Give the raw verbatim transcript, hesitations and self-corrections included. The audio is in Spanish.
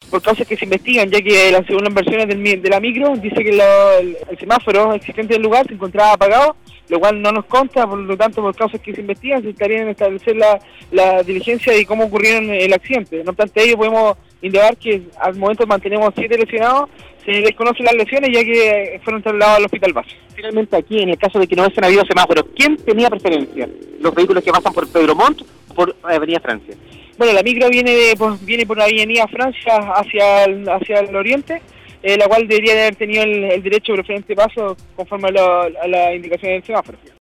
por causas que se investigan, ya que las según las versiones del, mi- de la micro dice que lo- el, el semáforo existente del lugar se encontraba apagado, lo cual no nos consta, por lo tanto por causas que se investigan se estarían en establecer la, la diligencia de cómo ocurrieron el accidente. No obstante ello podemos indicar que al momento mantenemos siete lesionados, se desconocen las lesiones ya que fueron trasladados al hospital base. Finalmente aquí, en el caso de que no hubiesen habido semáforos, ¿quién tenía preferencia? ¿Los vehículos que pasan por Pedro Montt o por Avenida Francia? Bueno, la micro viene de, pues, viene por Avenida Francia hacia el, hacia el oriente, eh, la cual debería de haber tenido el, el derecho de preferente paso conforme a, lo, a la indicación del semáforo.